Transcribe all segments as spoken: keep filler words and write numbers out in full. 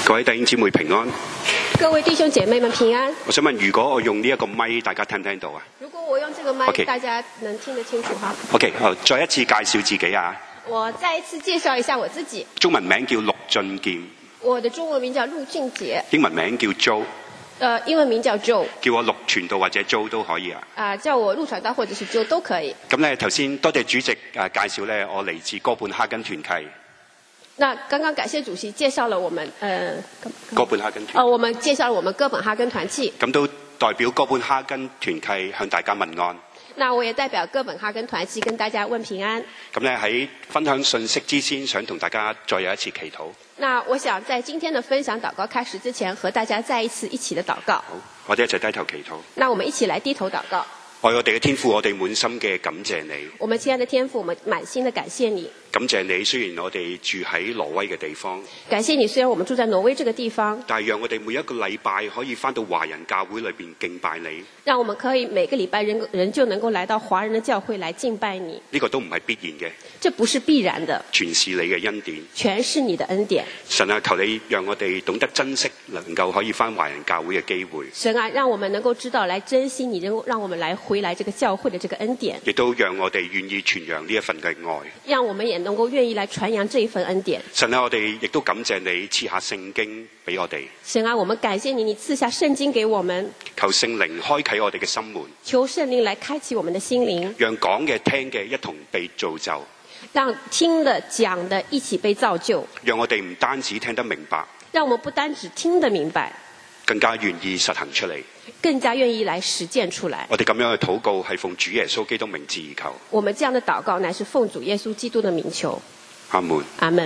各位弟兄姊妹平安。 各位弟兄姐妹們平安。 我想問，如果我用呢一個咪，大家聽唔聽到啊？ 如果我用這個麥 Okay. 大家能聽得清楚哈。 OK， 好，再一次介紹自己啊。 我再一次介紹一下我自己。 中文名叫陸俊健， 我的中文名叫陸俊傑， 英文名叫 Joe。 呃，英文名叫 Joe。 叫我陸傳道或者 Joe 都可以啊。 啊、呃，叫我陸傳道或者是 Joe 都可以。 咁咧，頭先多謝主席誒、呃、介紹咧，我嚟自哥本哈根團契。 那剛剛感謝主席介紹了我們，呃， 哥本哈根團。 呃，我們介紹了我們哥本哈根團契。 咁都代表哥本哈根團契向大家問安。 那我也代表哥本哈根團契跟大家問平安。 咁咧喺分享信息之前，想同大家再有一次祈禱。 那我想在今天的分享禱告開始之前，和大家再一次一起的禱告。 好，我哋一齊低頭祈禱。 那我們一起來低頭禱告。 愛我哋嘅天父，我哋滿心嘅感謝你。 我們親愛的天父，我們滿心的感謝你。 感謝你，雖然我哋住喺挪威嘅地方， 感謝你，雖然我們住在挪威這個地方， 但係讓我哋每一個禮拜可以返到華人教會裏邊敬拜你。 讓我們可以每個禮拜人人就能夠來到華人的教會來敬拜你。 呢個都唔係必然嘅， 這不是必然的， 全是你嘅恩典。 全是你的恩典。 神啊，求你讓我哋懂得珍惜，能夠可以返華人教會嘅機會。 神啊，讓我們能夠知道來珍惜你，能夠讓我們來回來這個教會的這個恩典。 亦都讓我哋願意傳揚呢一份嘅愛。 讓我們也能夠願意來傳揚這一份恩典。 神啊，我哋亦都感謝你賜下聖經俾我哋。 神啊，我們感謝你，你賜下聖經給我們。 求聖靈開啟我哋嘅心門。 求聖靈來開啟我們的心靈。 讓講嘅聽嘅一同被造就。 讓聽的講的一起被造就。 讓我哋唔單止聽得明白。 讓我們不單只聽得明白。 更加願意實行出嚟。 更加願意來實踐出來。 我哋咁樣嘅禱告係奉主耶穌基督名字而求。 我們這樣的禱告乃是奉主耶穌基督的名求。 阿門。 阿門。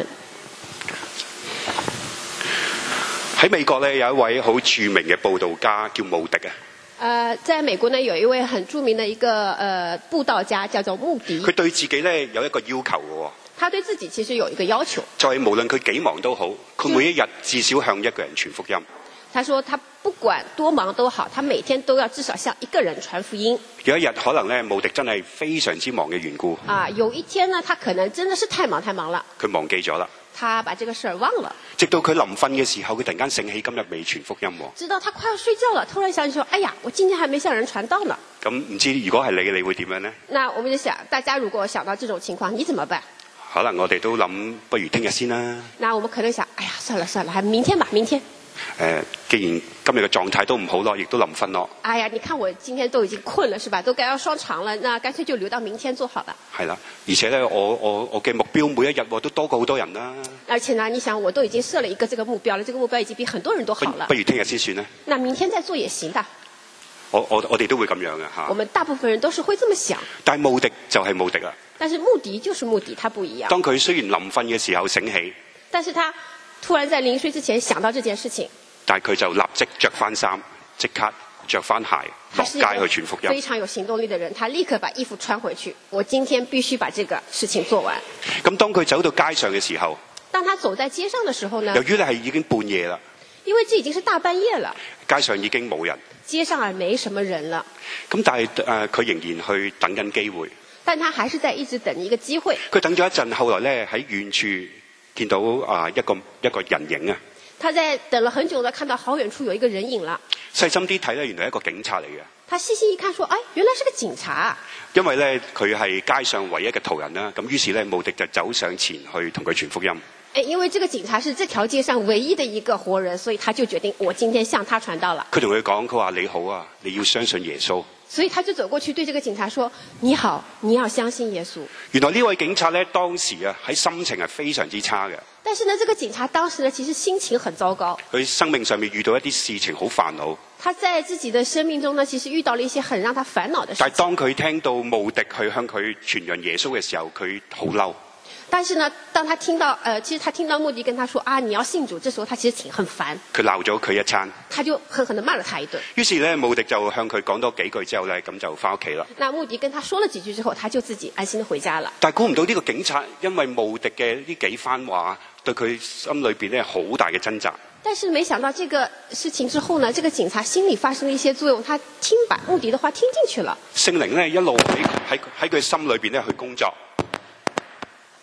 喺美國咧有一位好著名嘅佈道家叫穆迪啊。 呃，在美國呢有一位很著名的一個呃佈道家叫做穆迪。 佢對自己咧有一個要求嘅。 他對自己其實有一個要求。 就係無論佢幾忙都好，佢每一日至少向一個人傳福音。 他說他不管多忙都好，他每天都要至少向一個人傳福音。 有一日可能咧穆迪真係非常之忙嘅緣故。 啊，有一天呢，他可能真的是太忙太忙了。 佢忘記咗啦。 他把這個事兒忘了。 直到佢臨瞓嘅時候，佢突然間醒起今日未傳福音。 直到他快要睡覺了，突然想起說：哎呀，我今天還沒向人傳道呢。 咁唔知如果係你，你會點樣呢？ 那我們就想，大家如果想到這種情況，你怎麼辦？ 可能我哋都諗，不如聽日先啦。 那我們可能想，哎呀，算了算了，還明天吧，明天。 誒、呃，既然今日嘅狀態都唔好咯，亦都臨瞓咯。 哎呀，你看我今天都已經困了，是吧？都該要雙長了，那乾脆就留到明天做好了。 係啦，而且咧，我我我嘅目標每一日都多過好多人啦。 而且呢，你想，我都已經設了一個這個目標了，這個目標已經比很多人都好了。 不，不如聽日先算啦。 那明天再做也行的。 我我我哋都會咁樣嘅嚇。 我們大部分人都是會這麼想。 但係穆迪就係穆迪啦。 但是穆迪就是穆迪，他不一樣。 當佢雖然臨瞓嘅時候醒起， 但是他突然在臨睡之前想到這件事情， 但係佢就立即着翻衫，即刻着翻鞋落街去傳福音。 非常有行動力的人，他立刻把衣服穿回去。我今天必須把這個事情做完。 咁當佢走到街上嘅時候， 當他走在街上的時候呢？ 由於你係已經半夜啦， 因為這已經是大半夜了， 街上已經冇人， 街上也沒什麼人了。 咁但係誒，佢、呃、仍然去等緊機會。 但他還是在一直等一個機會。 佢等咗一陣，後來咧喺遠處見到啊、呃、一個一個人影啊。 他在等了很久呢，看到好遠處有一個人影啦。 細心啲睇咧，原來係一個警察嚟嘅。 他細細一看，說：哎，原來是個警察。 因為咧佢係街上唯一嘅途人啦，咁於是咧穆迪就走上前去同佢傳福音。 誒，因為這個警察是這條街上唯一的一個活人，所以他就決定我今天向他傳道了。 佢同佢講，佢話你好啊，你要相信耶穌。 所以他就走過去對這個警察說：你好，你要相信耶穌。 原來呢位警察咧當時啊喺心情係非常之差嘅。 但是呢，這個警察當時呢其實心情很糟糕。 佢生命上面遇到一啲事情好煩惱。 他在自己的生命中呢，其實遇到了一些很讓他煩惱的事情。 但係當佢聽到穆迪去向佢傳揚耶穌嘅時候，佢好嬲。 但是呢，當他聽到，呃，其實他聽到穆迪跟他說啊，你要信主，這時候他其實挺很煩。 佢鬧咗佢一餐。 他就狠狠地罵了他一頓。於是呢，穆迪就向佢講多幾句之後呢，咁就翻屋企啦。 那穆迪跟他說了幾句之後，他就自己安心地回家了。 但係估唔到呢個警察因為穆迪嘅呢幾番話，對佢心裏邊呢好大嘅掙扎。 但是沒想到這個事情之後呢，這個警察心裏發生了一些作用，他聽把穆迪的話聽進去了。 聖靈呢一路喺喺喺佢心裏邊呢去工作。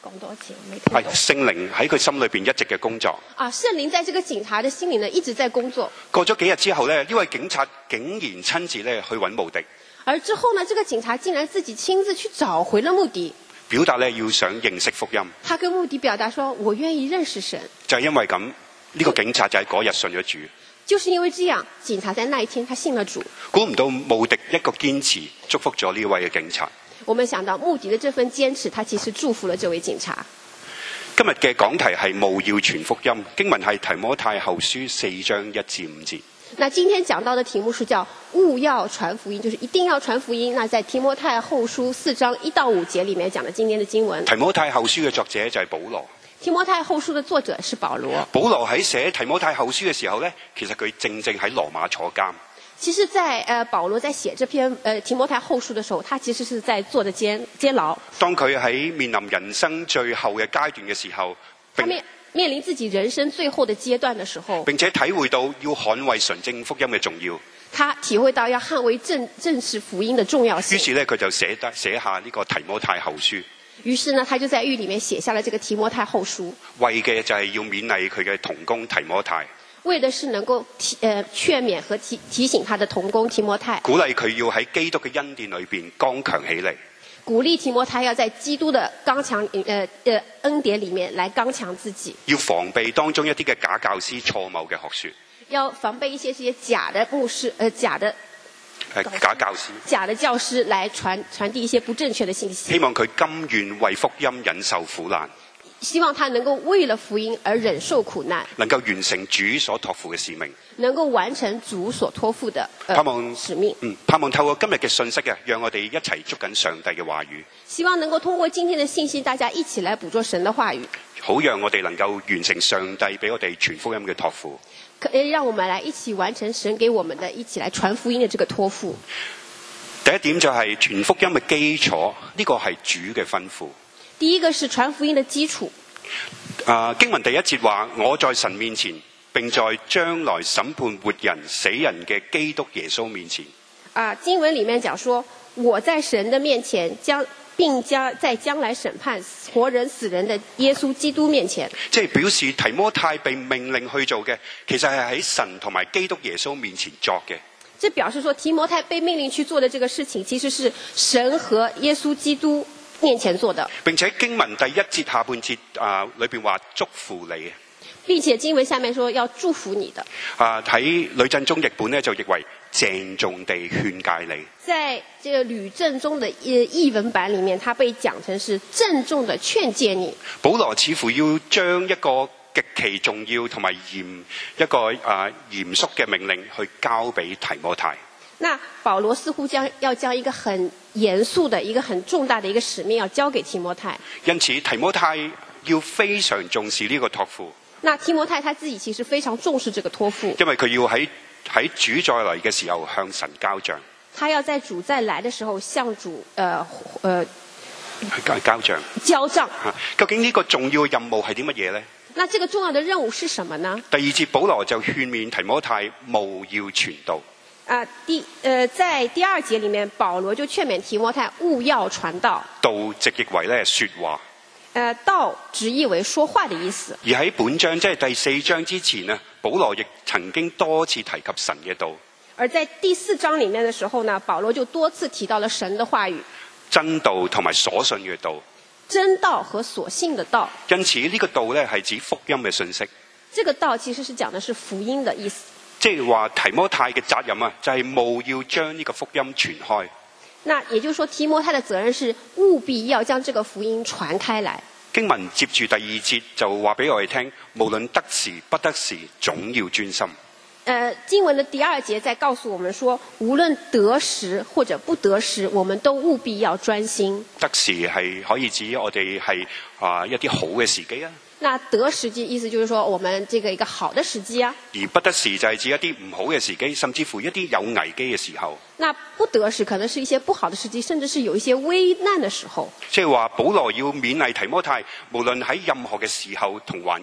講多次，我沒聽懂。 係聖靈喺佢心裏邊一直嘅工作。 啊，聖靈在這個警察的心裡呢，一直在工作。 過咗幾日之後呢，呢位警察竟然親自咧去揾穆迪， 而之後呢，這個警察竟然自己親自去找回了穆迪， 表達咧要想認識福音。 他跟穆迪表達說：我願意認識神。 就係因為咁，呢、這個警察就喺嗰日信咗主。 就是因為這樣，警察在那一天他信了主。 估唔到穆迪一個堅持，祝福咗呢位嘅警察。 我們想到穆迪的這份堅持，他其實祝福了這位警察。 今日嘅講題係務要傳福音，經文係提摩太後書四章一至五節。 那今天講到的題目是叫務要傳福音，就是一定要傳福音。那在提摩太後書四章一到五節裡面講的今天的經文。 提摩太後書嘅作者就係保羅。 提摩太後書的作者是保羅。 保羅喺寫提摩太後書嘅時候呢，其實佢正正喺羅馬坐監。 其實在，在呃保羅在寫這篇呃提摩太後書的時候，他其實是在坐着監監牢。 當佢喺面臨人生最後嘅階段嘅時候， 他面面臨自己人生最後的階段的時候， 並且體會到要捍衛純正福音嘅重要。 他體會到要捍衛正正式福音的重要性。 於是呢，佢就寫得寫下呢個提摩太後書。 於是呢，他就在獄裡面寫下了這個提摩太後書。 為嘅就係要勉勵佢嘅同工提摩太。 為的是能夠提呃勸勉和提提醒他的同工提摩太， 鼓勵佢要喺基督嘅恩典裏邊剛強起嚟， 鼓勵提摩太要在基督的剛強呃呃恩典裡面來剛強自己， 要防備當中一啲嘅假教師錯謬嘅學說， 要防備一些這些假的牧師呃假的係假教師， 假的教師來傳傳遞一些不正確的信息。 希望佢甘願為福音忍受苦難。 希望他能夠為了福音而忍受苦難， 能夠完成主所託付嘅使命， 能夠完成主所託付的、呃、 盼望使命。 嗯，盼望透過今日嘅信息啊，讓我哋一齊捉緊上帝嘅話語。 希望能夠通過今天的信息，大家一起來捕捉神的話語， 好讓我哋能夠完成上帝俾我哋傳福音嘅託付。 可以讓我們來一起完成神給我們的一起來傳福音的這個託付。 第一點就係傳福音嘅基礎，呢、這個係主嘅吩咐。 第一個是傳福音的基礎。 啊，經文第一節話：我在神面前，並在將來審判活人死人嘅基督耶穌面前。 啊，經文裡面講說，我在神的面前，將並將在將來審判活人死人的耶穌基督面前。 即係表示提摩太被命令去做嘅，其實係喺神同埋基督耶穌面前作嘅。 這表示說，提摩太被命令去做的這個事情，其實是神和耶穌基督面前做的。 並且經文第一節下半節啊裏邊話祝福你， 並且經文下面說要祝福你的。 啊，喺呂振中譯本呢，就譯為鄭重地勸誡你。 在這個呂振中的譯文版裡面，它被講成是鄭重的勸誡你。 保羅似乎要將一個極其重要同埋嚴一個啊嚴肅嘅命令去交俾提摩太。 那保羅似乎將要將一個很嚴肅的一個很重大的一個使命要交給提摩太。 因此提摩太要非常重視呢個託付。 那提摩太他自己其實非常重視這個託付， 因為佢要喺喺主再來嘅時候向神交賬。 他要在主再來的時候向主呃呃交交賬交賬。 究竟呢個重要嘅任務係啲乜嘢呢？ 那這個重要的任務是什麼呢？ 第二節保羅就勸勉提摩太務要傳道。 啊，第呃，在第二節裡面，保羅就勸勉提摩太務要傳道。 道直譯為咧說話。 呃，道直譯為說話的意思。 而喺本章即係第四章之前呢，保羅亦曾經多次提及神嘅道。 而在第四章裡面的時候呢，保羅就多次提到了神的話語、 真道同埋所信嘅道。 真道和所信的道。 因此呢個道咧係指福音嘅信息。 這個道其實是講的是福音的意思。 即係話提摩太嘅責任啊，就係務要將呢個福音傳開。 那也就是說，提摩太的責任是務必要將這個福音傳開來。 經文接住第二節就話俾我哋聽，無論得時不得時，總要專心。 呃，經文的第二節在告訴我們說，無論得時或者不得時，我們都務必要專心。 得時係可以指我哋係啊一啲好嘅時機啊。 那得時機意思就是說，我們這個一個好的時機啊。 而不得時就係指一啲唔好嘅時機，甚至乎一啲有危機嘅時候。 那不得時可能是一些不好的時機，甚至是有一些危難的時候。 即係話保羅要勉勵提摩太，無論喺任何嘅時候同環境，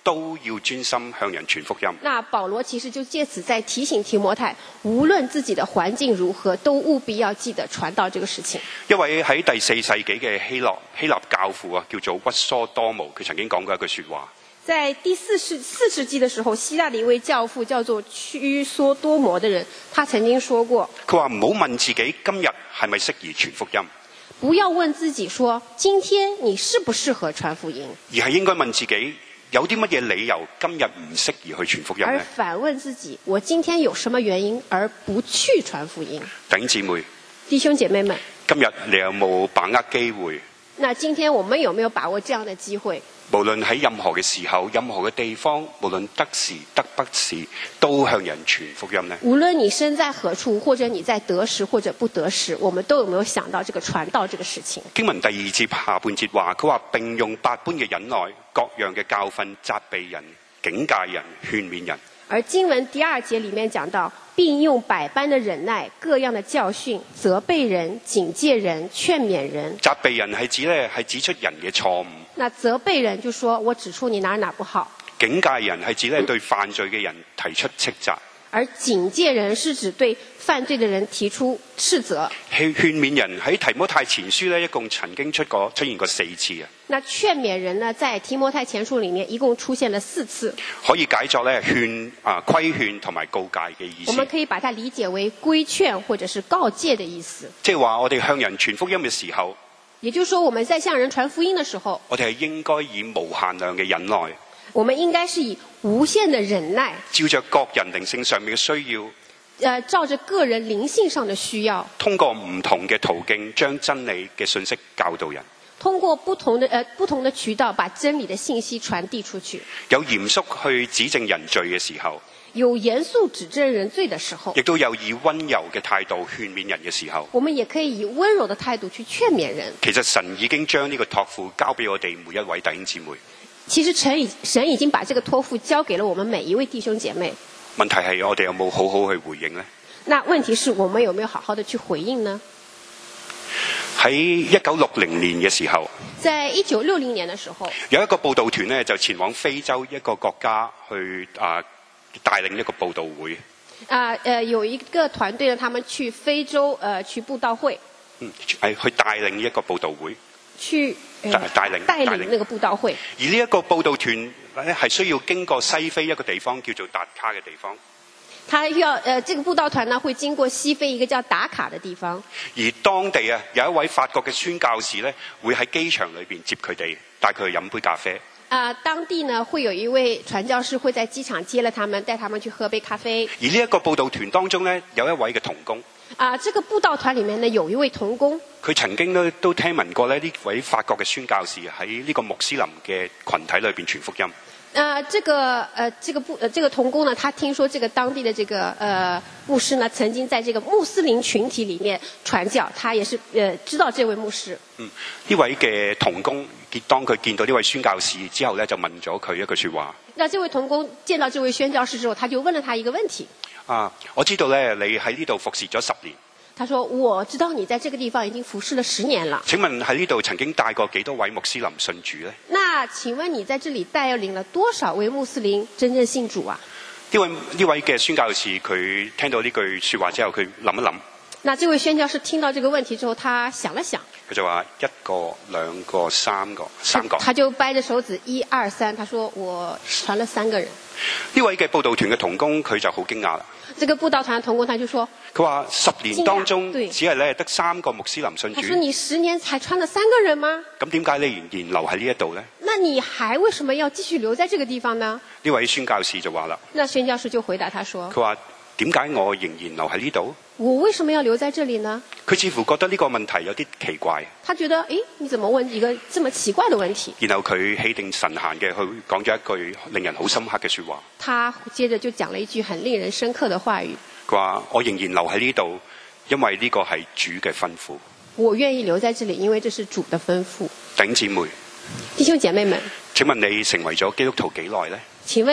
都要專心向人傳福音。 那保羅其實就借此在提醒提摩太，無論自己的環境如何，都務必要記得傳道這個事情。 一位喺第四世紀嘅希臘希臘教父啊，叫做屈梭多姆，佢曾經講過一句說話。 在第四世四世紀的時候，希臘的一位教父叫做屈梭多摩的人，他曾經說過： 佢話唔好問自己今日係咪適宜傳福音， 不要問自己說今天你適不適合傳福音， 而係應該問自己有啲乜嘢理由今日唔適宜去傳福音而呢？ 反問自己：我今天有什麼原因而不去傳福音？ 弟兄姊妹， 弟兄姐妹們， 今日你有冇把握機會？ 那今天我們有沒有把握這樣的機會？ 無論喺任何嘅時候、任何嘅地方，無論得時得不時，都向人傳福音呢？ 無論你身在何處，或者你在得時或者不得時，我們都有沒有想到這個傳道這個事情？ 經文第二節下半節話，佢話並用百般嘅忍耐、各樣嘅教訓責備人、警戒人、勸勉人。 而經文第二節裡面講到，並用百般的忍耐、各樣的教訓責備人、警戒人、勸勉人。 責備人係指咧係指出人嘅錯誤。 那責備人就說我指出你哪哪不好。 警戒人係指咧對犯罪嘅人提出斥責。 而警戒人是指對犯罪的人提出斥責。 勸勸勉人喺提摩太前書咧，一共曾經出過出現過四次啊。 那勸勉人呢，在提摩太前書裡面一共出現了四次。 可以解作咧勸啊規勸同埋告誡嘅意思。 我們可以把它理解為規勸或者是告誡的意思。 即係話我哋向人傳福音嘅時候， 也就是說我們在向人傳福音的時候， 我哋係應該以無限量嘅忍耐。 我們應該是以無限的忍耐， 照着各人靈性上面嘅需要， 呃，照着個人靈性上的需要， 通過唔同嘅途徑將真理嘅信息教導人， 通過不同的呃不同的渠道把真理的信息傳遞出去。 有嚴肅去指正人罪嘅時候， 有嚴肅指正人罪的時候， 亦都有以溫柔嘅態度勸勉人嘅時候， 我們也可以以溫柔的態度去勸勉人。 其實神已經將呢個託付交俾我哋每一位弟兄姊妹。 其實神已神已經把這個託付交給了我們每一位弟兄姐妹。 問題係我哋有冇好好去回應呢？ 那問題是我們有沒有好好的去回應呢？ 喺一九六零年嘅時候， 在一九六零年的時候， 有一個佈道團呢，就前往非洲一個國家去啊帶領一個佈道會。 啊，呃，有一個團隊呢，他們去非洲，呃，去佈道會。 嗯，係去帶領一個佈道會。 去、呃、 帶帶領帶領那個佈道會。 而呢一個佈道團咧，係需要經過西非一個地方叫做達卡嘅地方。 他要，呃，這個佈道團呢，會經過西非一個叫達卡的地方。 而當地啊，有一位法國嘅宣教士咧，會喺機場裏邊接佢哋，帶佢去飲杯咖啡。 啊、呃，當地呢會有一位傳教士會在機場接了他們，帶他們去喝杯咖啡。 而呢一個佈道團當中呢，有一位嘅同工。 啊、呃，這個佈道團裡面呢有一位同工。 佢曾經都都聽聞過咧，呢位法國嘅宣教士喺呢個穆斯林嘅群體裏邊傳福音。 啊、呃，這個呃，這個布呃，這個同工呢，他聽說這個當地的這個呃牧師呢，曾經在這個穆斯林群體裡面傳教，他也是呃知道這位牧師。 嗯，呢位嘅同工，當佢見到呢位宣教士之後咧，就問咗佢一句說話。 那這位同工見到這位宣教士之後，他就問了他一個問題。 啊，我知道咧，你喺呢度服侍咗十年。 他說：我知道你在這個地方已經服侍了十年了。 請問喺呢度曾經帶過幾多位穆斯林信主呢？ 那請問你在這裡帶領了多少位穆斯林真正信主啊？ 呢位呢位嘅宣教士，佢聽到呢句說話之後，佢諗一諗。 那這位宣教士聽到這個問題之後，他想了想。 佢就話一個、兩個、三個、三個。 他就掰着手指一二三，他說我傳了三個人。 呢位嘅佈道團嘅同工，佢就好驚訝啦。 這個佈道團同工他就說： 佢話十年當中只係咧得三個穆斯林信主。 他說你十年才傳了三個人嗎？ 咁點解你仍然留喺呢一度呢？ 那你還為什麼要繼續留在這個地方呢？ 呢位宣教士就話啦。 那宣教士就回答他說： 佢話點解我仍然留喺呢度？ 我為什麼要留在這裡呢？ 佢似乎覺得呢個問題有啲奇怪。 他覺得，誒，你怎麼問一個這麼奇怪的問題？ 然後佢氣定神閒嘅去講咗一句令人好深刻嘅說話。 他接着就講了一句很令人深刻的話語。 佢話我仍然留喺呢度，因為呢個係主嘅吩咐。 我願意留在這裡，因為這是主的吩咐。 弟兄姊妹， 弟兄姐妹們， 請問你成為咗基督徒幾耐呢？ 請問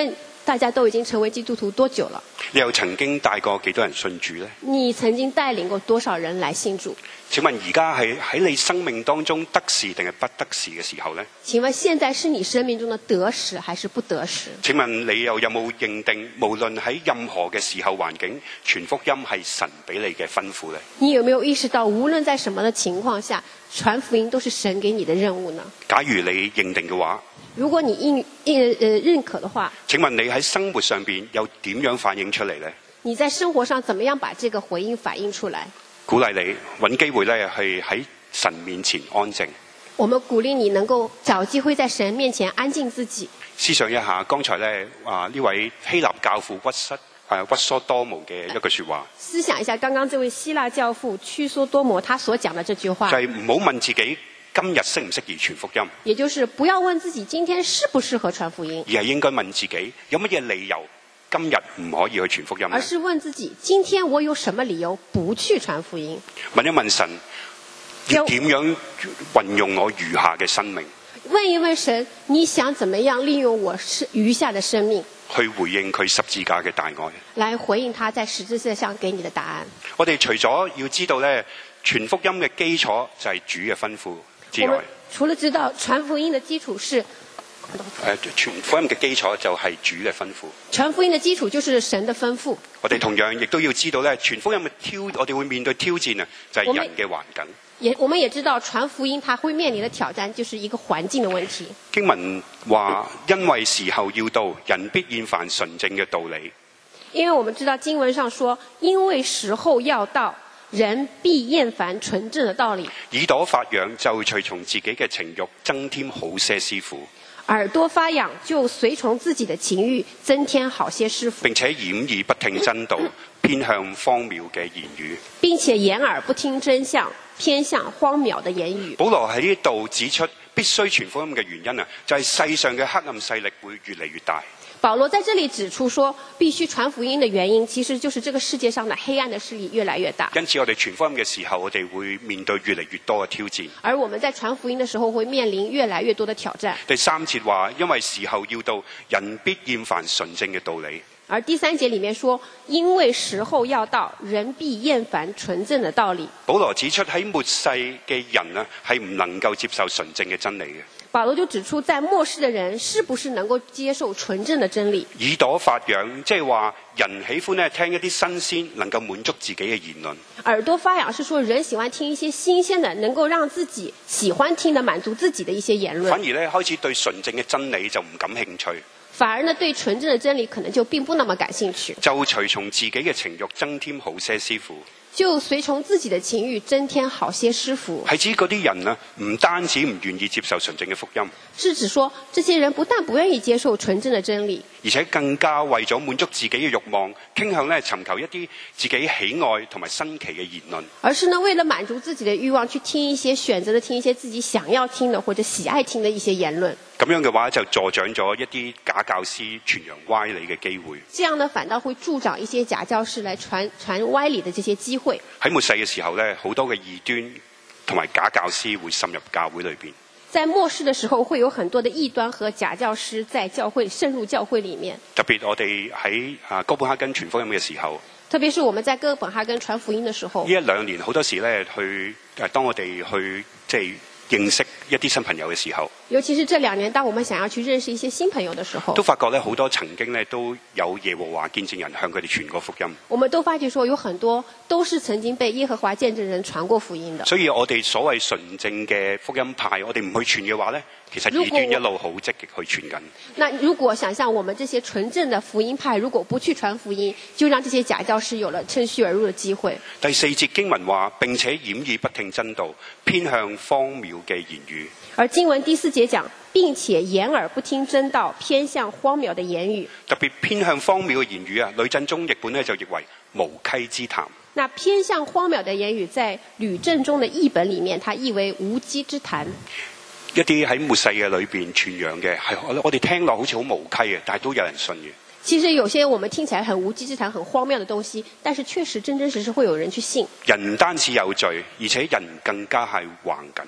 大家都已經成為基督徒多久了？ 你又曾經帶過幾多人信主呢？ 你曾經帶領過多少人來信主？ 請問而家係喺你生命當中得時定係不得時嘅時候呢？ 請問現在是你生命中的得時還是不得時？ 請問你又有冇認定無論喺任何嘅時候環境，傳福音係神俾你嘅吩咐呢？ 你有沒有意識到無論在什麼的情況下，傳福音都是神給你的任務呢？ 假如你認定嘅話， 如果你認認呃認可的話， 請問你喺生活上邊又點樣反映出嚟呢？ 你在生活上怎麼樣把這個回應反映出來？ 鼓勵你揾機會咧，去喺神面前安靜。 我們鼓勵你能夠找機會在神面前安靜自己。 思想一下剛才咧啊呢位希臘教父屈瑟誒屈梭多摩嘅一句說話。 思想一下剛剛這位希臘教父屈梭多摩他所講的這句話， 就係唔好問自己今日適唔適宜傳福音， 也就是不要問自己今天適不適合傳福音， 而係應該問自己有乜嘢理由今日唔可以去傳福音， 而是問自己今天我有什麼理由不去傳福音。 問一問神要點樣運用我餘下嘅生命， 問一問神你想怎麼樣利用我餘下的生命去回應佢十字架嘅大愛， 來回應他在十字架上給你的答案。 我哋除咗要知道咧傳福音嘅基礎就係主嘅吩咐之外， 除了知道傳福音的基礎是誒傳福音嘅基礎就係主嘅吩咐。 傳福音的基礎就是神的吩咐。 我哋同樣亦都要知道咧，傳福音嘅挑，我哋會面對挑戰啊，就係人嘅環境。 也我們也知道傳福音，它會面臨的挑戰就是一個環境的問題。 經文話，因為時候要到，人必厭煩純正嘅道理。 因為我們知道經文上說，因為時候要到，人必厭煩純正的道理。 耳朵發癢就隨從自己嘅情慾，增添好些師傅。 耳朵發癢就隨從自己的情慾，增添好些師傅。 並且掩耳不聽真道，偏向荒謬嘅言語。 並且掩耳不聽真相，偏向荒謬的言語。 保羅喺呢度指出，必須傳福音嘅原因啊，就係世上嘅黑暗勢力會越嚟越大。 保羅在這裡指出說，必須傳福音的原因，其實就是這個世界上的黑暗的勢力越來越大。 因此，我哋傳福音嘅時候，我哋會面對越嚟越多嘅挑戰。 而我們在傳福音的時候，會面臨越來越多的挑戰。 第三節話，因為時候要到，人必厭煩純正嘅道理。 而第三節裡面說，因為時候要到，人必厭煩純正的道理。 保羅指出喺末世嘅人啊，係唔能夠接受純正嘅真理嘅。 保羅就指出，在末世的人是不是能夠接受純正的真理？ 耳朵發癢，即係話人喜歡咧聽一啲新鮮，能夠滿足自己嘅言論。 耳朵發癢是說人喜歡聽一些新鮮的，能夠讓自己喜歡聽的，滿足自己的一些言論。 反而咧開始對純正嘅真理就唔感興趣。 反而呢，對純正的真理可能就並不那麼感興趣。 就隨從自己嘅情慾，增添好些師傅。 就隨從自己的情慾，增添好些師傅。 係指嗰啲人啊，唔單止唔願意接受純正嘅福音， 是指說這些人不但不願意接受純正的真理， 而且更加為咗滿足自己嘅慾望，傾向咧尋求一啲自己喜愛同埋新奇嘅言論。 而是呢，為了滿足自己的慾望，去聽一些選擇的聽一些自己想要聽的或者喜愛聽的一些言論。 咁樣嘅話就助長咗一啲假教師傳揚歪理嘅機會。 這樣呢，反倒會助長一些假教師來傳傳歪理的這些機會。 喺末世嘅時候咧，好多嘅異端同埋假教師會滲入教會裏邊。 在末世的時候，會有很多的異端和假教師在教會滲入教會裡面。 特別我哋喺啊哥本哈根傳福音嘅時候， 特別是我們在哥本哈根傳福音的時候， 呢一兩年好多時咧去誒，當我哋去即係認識一啲新朋友嘅時候， 尤其是這兩年，當我們想要去認識一些新朋友的時候， 都發覺咧好多曾經咧都有耶和華見證人向佢哋傳過福音。 我們都發覺說有很多都是曾經被耶和華見證人傳過福音的。 所以我哋所謂純正嘅福音派，我哋唔去傳嘅話咧，其實異端一路好積極去傳緊。 那如果想象我們這些純正的福音派，如果不去傳福音，就讓這些假教師有了趁虛而入的機會。 第四節經文話，並且掩耳不聽真道，偏向荒謬嘅言語。而經文第四節講，並且掩耳不聽真道，偏向荒謬的言語。 特別偏向荒謬嘅言語啊，呂振中譯本咧就譯為無稽之談。 那偏向荒謬的言語，在呂振中的譯本裡面，它譯為無稽之談。 一啲喺末世嘅裏邊傳揚嘅，係我哋聽落好似好無稽嘅，但係都有人信嘅。 其實有些我們聽起來很無稽之談、很荒謬的東西，但是確實真真實實會有人去信。 人唔單止有罪，而且人更加係橫緊嘅。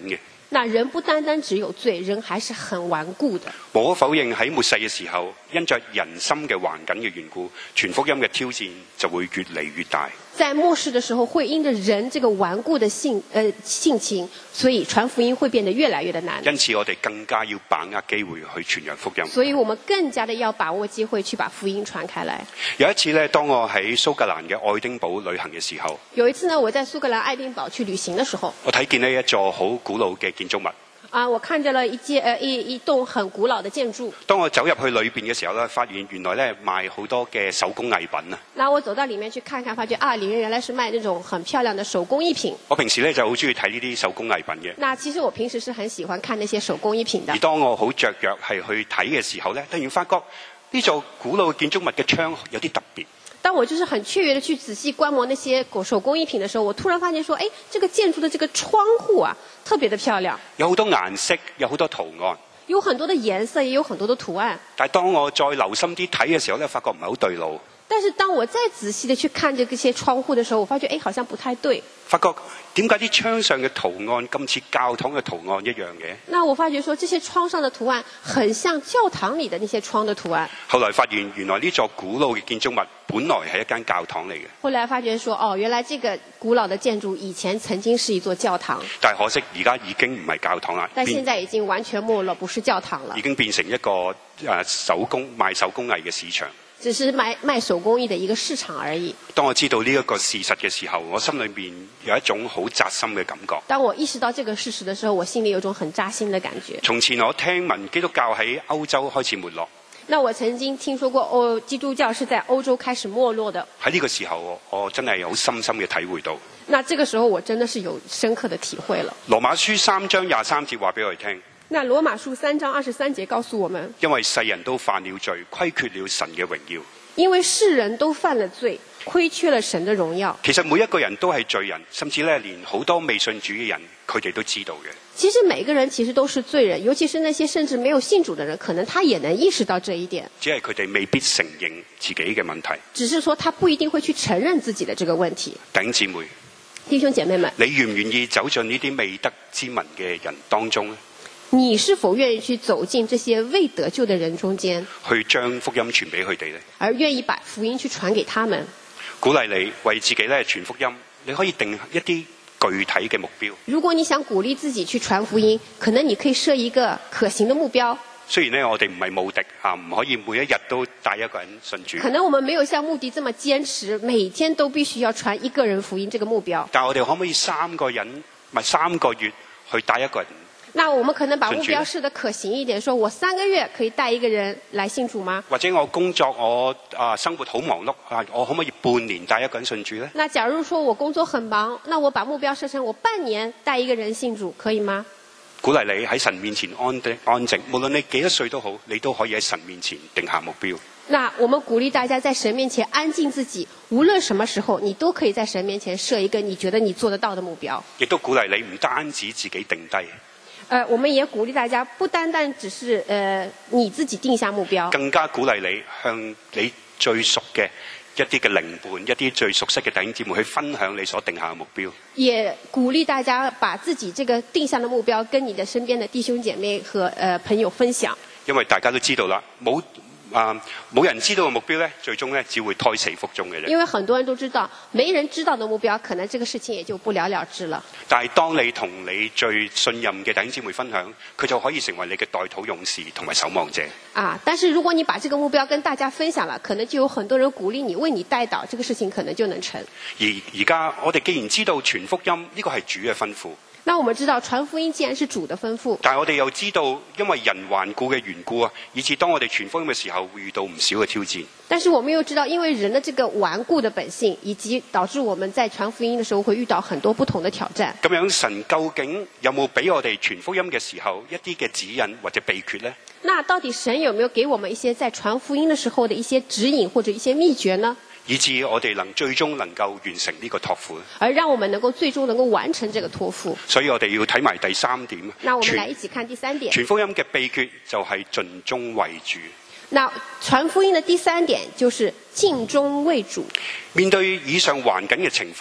那人不單單只有罪，人還是很頑固的。 無可否認喺末世嘅時候，因着人心嘅頑梗嘅緣故，傳福音嘅挑戰就會越嚟越大。 在末世的時候，會因着人這個頑固的性呃性情，所以傳福音會變得越來越的難。 因此我哋更加要把握機會去傳揚福音。 所以我們更加的要把握機會去把福音傳開來。 有一次呢，當我喺蘇格蘭嘅愛丁堡旅行嘅時候， 有一次呢，我在蘇格蘭愛丁堡去旅行的時候， 我睇見呢一座好古老嘅建築物。 啊，我看見了一間呃一一棟很古老的建築。 當我走入去裏邊嘅時候呢，發現原來呢賣好多嘅手工藝品啊。 那我走到裡面去看看，發覺啊，裡面原來是賣那種很漂亮的手工藝品。 我平時呢就好中意睇呢啲手工藝品嘅。 那其實我平時是很喜歡看那些手工藝品的。 而當我好雀躍係去睇嘅時候呢，突然發覺呢座古老嘅建築物嘅窗有啲特別。 當我就是很雀躍的去仔細觀摩那些手工藝品的時候，我突然發現說，哎，這個建築的這個窗戶啊，特別的漂亮， 有好多顏色，有好多圖案， 有很多的顏色，也有很多的圖案。 但係當我再留心啲睇嘅時候呢，發覺唔係好對路。 但是當我再仔細的去看這些窗戶的時候，我發覺，哎，好像不太對。 發覺點解啲窗上嘅圖案咁似教堂嘅圖案一樣嘅？ 那我發覺說，這些窗上的圖案很像教堂裡的那些窗的圖案。 後來發現原來呢座古老嘅建築物本來係一間教堂嚟嘅。 後來發覺說，哦，原來這個古老的建築以前曾經是一座教堂。 但係可惜而家已經唔係教堂啦。 但現在已經完全沒落，不是教堂了。 已經變成一個誒、呃、手工賣手工藝嘅市場。 只是賣賣手工藝的一個市場而已。 當我知道呢一個事實嘅時候，我心裏面有一種好扎心嘅感覺。 當我意識到這個事實的時候，我心裡有一種很扎心的感覺。 從前我聽聞基督教喺歐洲開始沒落。 那我曾經聽說過歐基督教是在歐洲開始沒落的。 喺呢個時候，我真係好深深嘅體會到。 那這個時候我真的是有深刻的體會了。 羅馬書三章廿三節話俾我哋聽。 那羅馬書三章二十三節告訴我們， 因為世人都犯了罪，虧缺了神嘅榮耀。 因為世人都犯了罪，虧缺了神的榮耀。 其實每一個人都係罪人，甚至咧連好多未信主嘅人，佢哋都知道嘅。 其實每個人其實都是罪人，尤其是那些甚至沒有信主的人，可能他也能意識到這一點。 只係佢哋未必承認自己嘅問題。 只是說他不一定會去承認自己的這個問題。 弟兄姊妹， 弟兄姐妹們， 你願唔願意走進呢啲未得之民嘅人當中呢？ 你是否願意去走進這些未得救的人中間， 去將福音傳俾佢哋呢？ 而願意把福音去傳給他們？ 鼓勵你為自己咧傳福音，你可以定一啲具體嘅目標。 如果你想鼓勵自己去傳福音，可能你可以設一個可行的目標。 雖然呢，我哋唔係無敵嚇，唔可以每一日都帶一個人信主。 可能我們沒有像穆迪這麼堅持，每天都必須要傳一個人福音這個目標。 但係我哋可唔可以三個人，唔係三個月去帶一個人？ 那我們可能把目標設得可行一點，說我三個月可以帶一個人來信主嗎？ 或者我工作我啊生活好忙碌啊，我可唔可以半年帶一個人信主呢？ 那假如說我工作很忙，那我把目標設成我半年帶一個人信主，可以嗎？ 鼓勵你喺神面前安定安靜，無論你幾多歲都好，你都可以喺神面前定下目標。 那我們鼓勵大家在神面前安靜自己，無論什麼時候，你都可以在神面前設一個你覺得你做得到的目標。 亦都鼓勵你唔單止自己定低。 呃，我們也鼓勵大家，不單單只是呃你自己定下目標， 更加鼓勵你向你最熟嘅一啲嘅靈伴、一啲最熟悉嘅弟兄姊妹去分享你所定下嘅目標。也鼓勵大家把自己這個定下的目標跟你的身邊的弟兄姐妹和呃朋友分享。 因為大家都知道啦，冇。啊！冇人知道嘅目標咧，最終咧只會胎死腹中嘅啫。 因為很多人都知道，沒人知道的目標，可能這個事情也就不了了之了。 但係當你同你最信任嘅弟兄姊妹分享，佢就可以成為你嘅代禱勇士同埋守望者。 啊！但是如果你把這個目標跟大家分享了，可能就有很多人鼓勵你，為你代禱，這個事情可能就能成。 而而家我哋既然知道傳福音呢個係主嘅吩咐。 那我們知道傳福音既然是主的吩咐， 但係我哋又知道，因為人頑固嘅緣故啊，以致當我哋傳福音嘅時候，會遇到唔少嘅挑戰。 但是我們又知道，因為人的這個頑固的本性，以及導致我們在傳福音的時候會遇到很多不同的挑戰。 咁樣神究竟有冇俾我哋傳福音嘅時候一啲嘅指引或者秘訣呢？ 那到底神有沒有給我們一些在傳福音的時候的一些指引或者一些秘訣呢？ 以致我哋能最終能夠完成呢個託付， 而讓我們能夠最終能夠完成這個託付。 所以我哋要睇埋第三點。 那我們來一起看第三點。 傳福音嘅秘訣就係盡忠為主。 那傳福音的第三點就是盡忠為主。 面對以上環境嘅情況，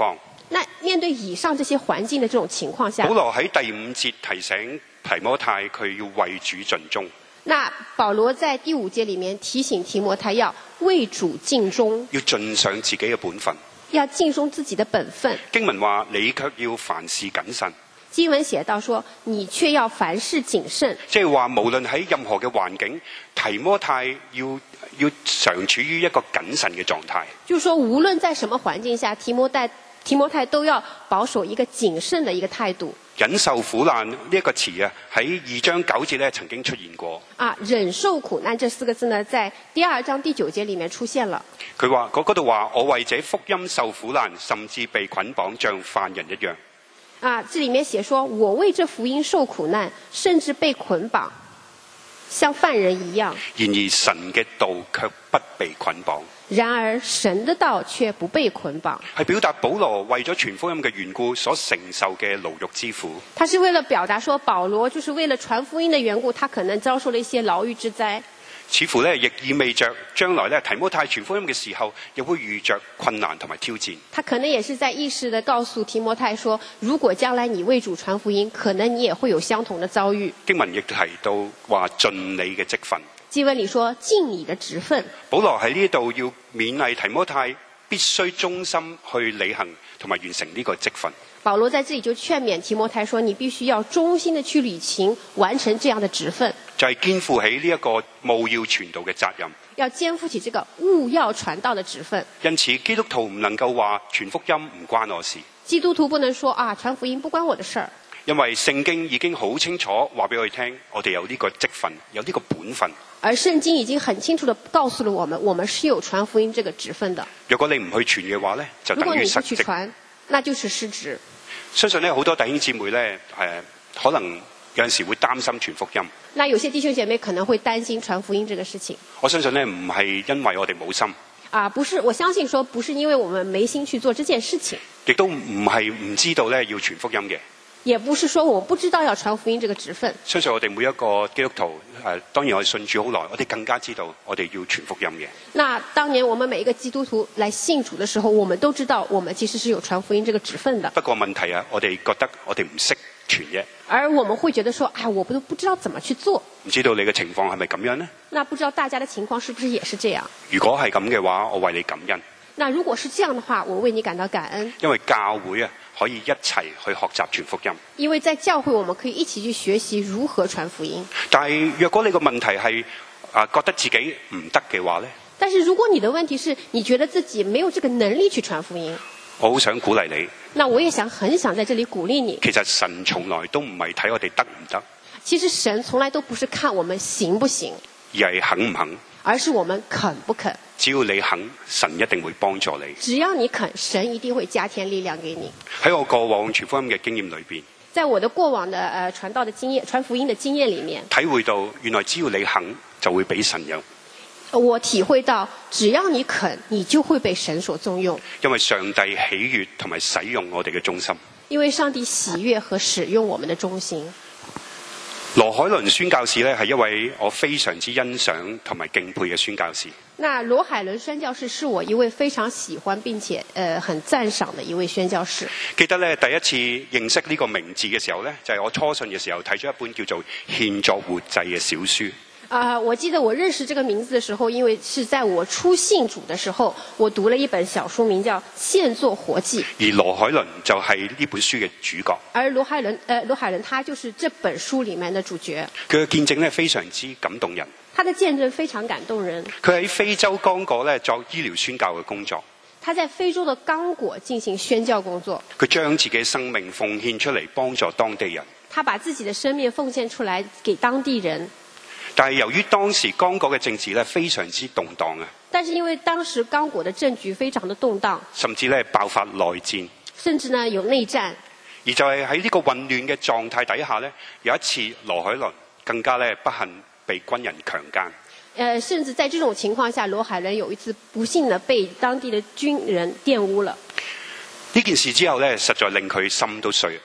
那面對以上這些環境的這種情況下， 保羅喺第五節提醒提摩太佢要為主盡忠。 那保羅在第五節裡面提醒提摩太要為主盡忠， 要盡上自己嘅本分， 要盡忠自己的本分。 經文話你卻要凡事謹慎。 經文寫到說你卻要凡事謹慎， 即係話無論喺任何嘅環境，提摩太要要常處於一個謹慎嘅狀態。 就是說無論在什麼環境下，提摩太提摩太都要保守一個謹慎的一個態度。 忍受苦難呢一個詞啊，喺二章九節咧曾經出現過。 啊，忍受苦難這四個字呢，在第二章第九節裡面出現了。 佢話嗰度話我為這福音受苦難，甚至被捆綁，像犯人一樣。 啊，這裡面寫說我為這福音受苦難，甚至被捆綁，像犯人一樣。 然而神嘅道卻不被捆綁。 然而神的道卻不被捆綁， 係表達保羅為咗傳福音嘅緣故所承受嘅牢獄之苦。 他是為了表達說保羅就是為了傳福音的緣故，他可能遭受了一些牢獄之災。 似乎咧亦意味着將來咧提摩太傳福音嘅時候，亦會遇着困難同埋挑戰。 他可能也是在意識地告訴提摩太說，如果將來你為主傳福音，可能你也會有相同的遭遇。 經文亦提到話盡你嘅職分。 經文裡說盡你的職分。 保羅喺呢度要勉勵提摩太必須忠心去履行同埋完成呢個職分。 保羅在這裡就勸勉提摩太說，你必須要忠心的去履行完成這樣的職分， 就係肩負起呢一個務要傳道嘅責任， 要肩負起這個務要傳道的職分。 因此基督徒唔能夠話傳福音唔關我事。 基督徒不能說啊，傳福音不關我的事兒。 因為聖經已經好清楚話俾我哋聽，我哋有呢個職分，有呢個本分。 而聖經已經很清楚地告訴了我們，我們是有傳福音這個職分的。 如果你唔去傳嘅話呢，就如果你等於失職。 不去傳，那就是失職。 相信呢好多弟兄姊妹呢，誒、呃、可能有陣時會擔心傳福音。 那有些弟兄姐妹可能會擔心傳福音這個事情。 我相信呢唔係因為我哋冇心。 啊，不是，我相信說不是因為我們沒心去做這件事情。 亦都唔係唔知道呢要傳福音嘅。 也不是說我不知道要傳福音這個職分。 相信我哋每一個基督徒，誒、呃，當然我哋信主好耐，我哋更加知道我哋要傳福音嘅。 那當年我們每一個基督徒來信主的時候，我們都知道我們其實是有傳福音這個職分的。 不過問題啊，我哋覺得我哋唔識傳啫。 而我們會覺得說，啊，我都不知道怎麼去做。 唔知道你嘅情況係咪咁樣呢？ 那不知道大家的情況是不是也是這樣？ 如果係咁嘅話，我為你感恩。 那如果是這樣的話，我為你感到感恩。 因為教會啊，可以一齊去學習傳福音。 因為在教會，我們可以一起去學習如何傳福音。 但係若果你個問題係啊覺得自己唔得嘅話呢？ 但是如果你的問題是你覺得自己沒有這個能力去傳福音， 我好想鼓勵你。 那我也想很想在這裡鼓勵你。 其實神從來都唔係睇我哋得唔得。 其實神從來都不是看我們行不行， 而係肯唔肯。 而是我們肯不肯。 只要你肯，神一定會幫助你。 只要你肯，神一定會加添力量給你。 喺我過往傳福音嘅經驗裏邊， 在我的過往的呃傳道的經驗、傳福音的經驗裡面， 體會到原來只要你肯，就會俾神用。 我體會到，只要你肯，你就會被神所重用。 因為上帝喜悅同埋使用我哋嘅忠心。 因為上帝喜悅和使用我們的忠心。 羅海倫宣教士咧係一位我非常之欣賞同埋敬佩嘅宣教士。 那羅海倫宣教士是我一位非常喜歡並且呃很讚賞的一位宣教士。 記得咧第一次認識呢個名字嘅時候咧，就係、是、我初信嘅時候睇咗一本叫做《獻作活祭》嘅小書。 啊、呃，我記得我認識這個名字的時候，因為是在我初信主的時候，我讀了一本小書，名叫《獻作活祭》。 而羅海倫就係呢本書嘅主角。 而羅海倫，呃，羅海倫他就是這本書裡面的主角。 佢嘅見證咧非常之感動人。 他的見證非常感動人。 佢喺非洲剛果咧作醫療宣教嘅工作。 他在非洲的剛果進行宣教工作。 佢將自己嘅生命奉獻出嚟幫助當地人。 他把自己的生命奉獻出來給當地人。 但係由於當時剛果嘅政治咧非常之動盪啊， 但是因為當時剛果的政局非常的動盪， 甚至咧爆發內戰， 甚至呢有內戰， 而就係喺呢個混亂嘅狀態底下咧，有一次羅海倫更加咧不幸被軍人強姦。 呃，甚至在這種情況下，羅海倫有一次不幸地被當地的軍人玷污了。 呢件事之後咧，實在令佢心都碎。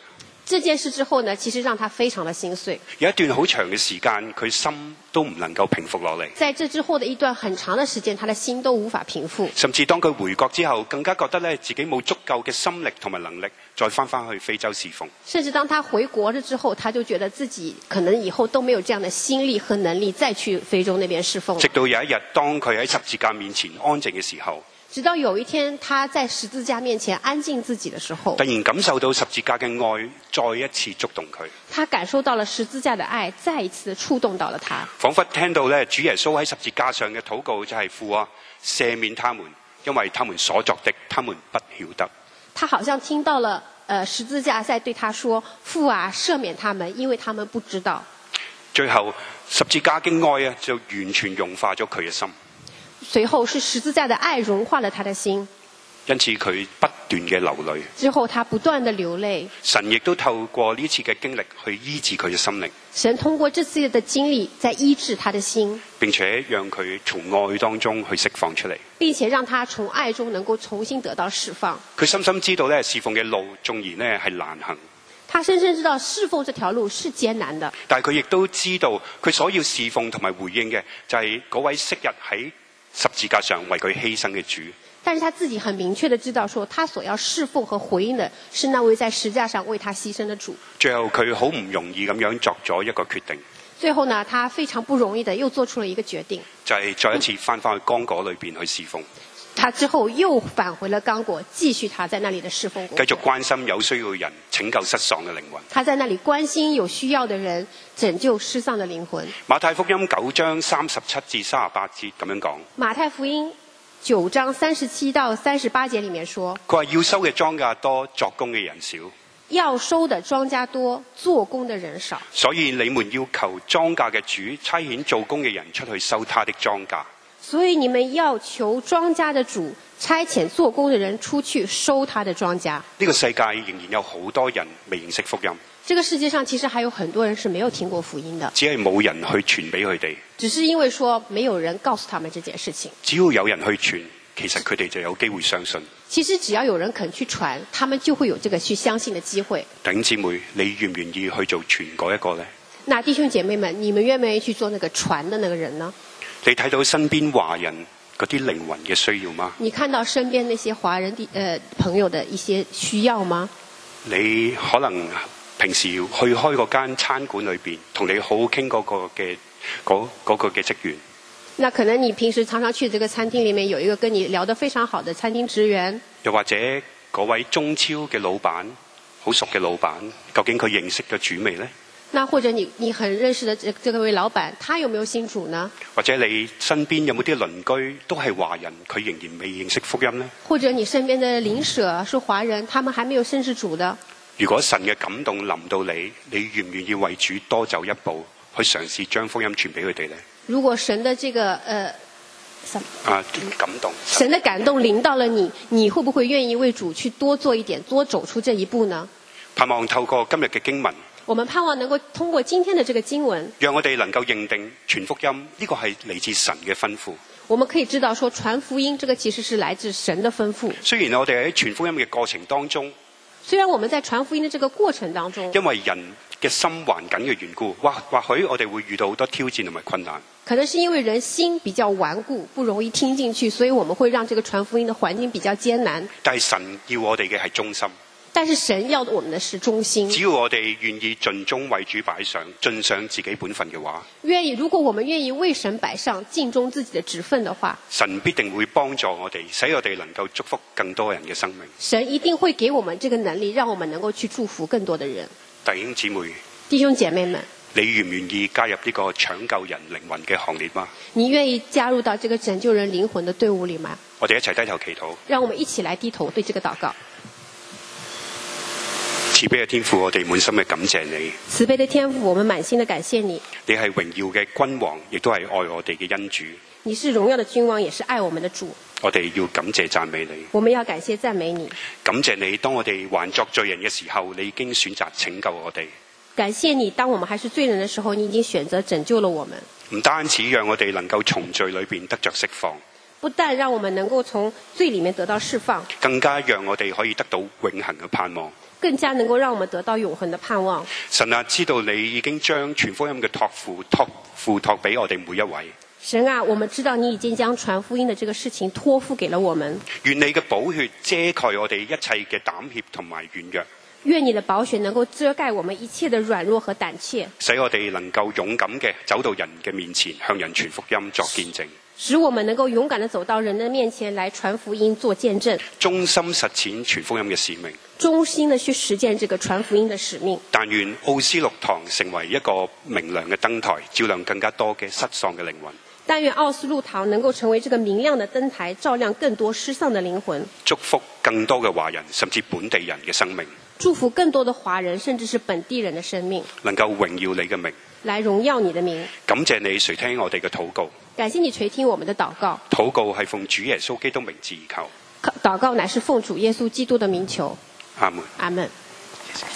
這件事之後呢，其實讓他非常的心碎。 有一段好長嘅時間，佢心都唔能夠平復落嚟。 在這之後的一段很長的時間，他的心都無法平復。 甚至當佢回國之後，更加覺得咧自己冇足夠嘅心力同埋能力，再翻返去非洲侍奉。 甚至當他回國了之後，他就覺得自己可能以後都沒有這樣的心力和能力再去非洲那邊侍奉。 直到有一日，當佢喺十字架面前安靜嘅時候， 直到有一天，他在十字架面前安靜自己的時候， 突然感受到十字架嘅愛再一次觸動佢。 他感受到了十字架的愛再一次觸動到了他， 彷彿聽到咧主耶穌喺十字架上嘅禱告就係父啊，赦免他們，因為他們所作的，他們不曉得。 他好像聽到了，呃，十字架在對他說：父啊，赦免他們，因為他們不知道。 最後十字架嘅愛啊，就完全融化咗佢嘅心。 隨後是十字架的愛融化了他的心， 因此佢不斷嘅流淚。 之後他不斷的流淚。 神亦都透過呢次嘅經歷去醫治佢嘅心靈。 神通過這次的經歷在醫治他的心， 並且讓佢從愛當中去釋放出嚟， 並且讓他從愛中能夠重新得到釋放。 佢深深知道咧，侍奉嘅路縱然咧係難行， 他深深知道侍奉這條路是艱難的， 但係佢亦都知道佢所要侍奉同埋回應嘅就係嗰位昔日喺十字架上為佢犧牲嘅主。 但是他自己很明確的知道說，他所要侍奉和回應的是那位在十字架上為他犧牲的主。 最後佢好唔容易咁樣作咗一個決定， 最後呢，他非常不容易的又做出了一個決定， 就係再一次翻返去剛果裏邊去侍奉。 他之後又返回了剛果，繼續他在那裡的侍奉工作， 繼續關心有需要嘅人，拯救失喪嘅靈魂。 他在那裡關心有需要的人，拯救失喪的靈魂。 馬太福音九章三十七至三十八節咁樣講。 馬太福音九章三十七到三十八節裡面說， 佢話要收嘅莊稼多，作工嘅人少。 要收的莊稼多，做工的人少。 所以你們要求莊稼嘅主差遣做工嘅人出去收他的莊稼。 所以你們要求莊稼的主差遣做工的人出去收他的莊稼。 呢個世界仍然有好多人未認識福音。 這個世界上其實還有很多人是沒有聽過福音的， 只係冇人去傳俾佢哋。 只是因為說沒有人告訴他們這件事情。 只要有人去傳，其實佢哋就有機會相信。 其實只要有人肯去傳，他們就會有這個去相信的機會。 弟兄姊妹，你願唔願意去做傳嗰一個呢？ 那弟兄姐妹們，你們願不願意去做那個傳的那個人呢？ 你睇到身邊華人嗰啲靈魂嘅需要嗎？ 你看到身邊那些華人的呃朋友的一些需要嗎？ 你可能平時去開嗰間餐館裏邊，同你好好傾嗰個嘅嗰嗰個嘅職員。 那可能你平時常常去這個餐廳裏面，有一個跟你聊得非常好的餐廳職員。 又或者嗰位中超嘅老闆，好熟嘅老闆，究竟佢認識咗主未呢？ 那或者你你很認識的這這個位老闆，他有沒有信主呢？ 或者你身邊有冇啲鄰居都係華人，佢仍然未認識福音呢？ 或者你身邊的鄰舍是華人，他們還沒有認識主的。 如果神嘅感動臨到你，你願唔願意為主多走一步，去嘗試將福音傳俾佢哋呢？ 如果神的這個呃， 啊感動， 神的感動臨到了你，你會不會願意為主去多做一點，多走出這一步呢？ 盼望透過今日嘅經文， 我們盼望能夠通過今天的這個經文， 讓我哋能夠認定傳福音呢個係嚟自神嘅吩咐。 我們可以知道說傳福音這個其實是來自神的吩咐。 雖然我哋喺傳福音嘅過程當中， 雖然我們在傳福音的這個過程當中， 因為人嘅心環緊嘅緣故，或或許我哋會遇到好多挑戰同埋困難。 可能是因為人心比較頑固，不容易聽進去，所以我們會讓這個傳福音的環境比較艱難。 但係神要我哋嘅係忠心。 但是神要我們的是忠心。 只要我哋願意盡忠為主擺上，盡上自己本分嘅話， 願意，如果我們願意為神擺上，盡忠自己的職分的話， 神必定會幫助我哋，使我哋能夠祝福更多人嘅生命。 神一定會給我們這個能力，讓我們能夠去祝福更多的人。 弟兄姊妹， 弟兄姐妹們， 你願唔願意加入呢個搶救人靈魂嘅行列嗎？ 你願意加入到這個拯救人靈魂的隊伍裏嗎？ 我哋一齊低頭祈禱。 讓我們一起來低頭對這個禱告。 慈悲嘅天父，我哋滿心嘅感謝你。 慈悲的天父，我們滿心的感謝你。 你係榮耀嘅君王，亦都係愛我哋嘅恩主。 你是榮耀的君王，也是愛我們的主。 我哋要感謝讚美你。 我們要感謝讚美你。 感謝你，當我哋還作罪人嘅時候，你已經選擇拯救我哋。 感謝你，當我們還是罪人的時候，你已經選擇拯救了我們。 唔單止讓我哋能夠從罪裏邊得着釋放， 不但讓我們能夠從罪裡面得到釋放， 更加讓我哋可以得到永恆嘅盼望。 更加能夠讓我們得到永恆的盼望。 神啊，知道你已經將傳福音嘅託付託付託俾我哋每一位。 神啊，我們知道你已經將傳福音的這個事情託付給了我們。 願你嘅寶血遮蓋我哋一切嘅膽怯同埋軟弱。 願你的寶血能夠遮蓋我們一切的軟弱和膽怯， 使我哋能夠勇敢嘅走到人嘅面前，向人傳福音作見證。 使我們能夠勇敢地走到人的面前來傳福音做見證， 忠心實踐傳福音嘅使命， 忠心地去實踐這個傳福音的使命。 但願奧斯陸堂成為一個明亮嘅燈台，照亮更加多嘅失喪嘅靈魂。 但願奧斯陸堂能夠成為這個明亮的燈台，照亮更多失喪的靈魂， 祝福更多嘅華人甚至本地人嘅生命， 祝福更多的華人甚至是本地人的生命， 能夠榮耀你嘅名， 來榮耀你的名。 感謝你垂聽我哋嘅禱告， 感謝你垂聽我們的禱告。 禱告係奉主耶穌基督名字而求， 禱告乃是奉主耶穌基督的名求。 阿門。 阿門。 謝謝。